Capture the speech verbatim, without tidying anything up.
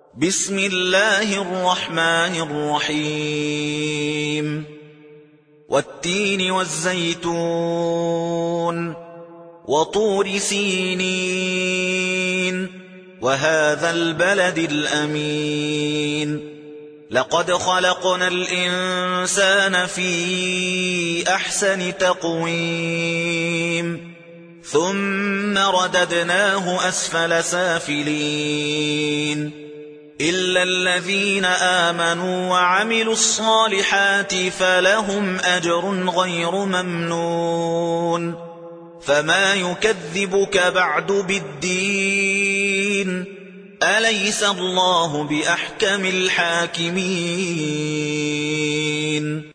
بسم الله الرحمن الرحيم والتين والزيتون وطور سينين وهذا البلد الأمين لقد خلقنا الإنسان في أحسن تقويم ثم رددناه أسفل سافلين إلا الذين آمنوا وعملوا الصالحات فلهم أجر غير ممنون فما يكذبك بعد بالدين أليس الله بأحكم الحاكمين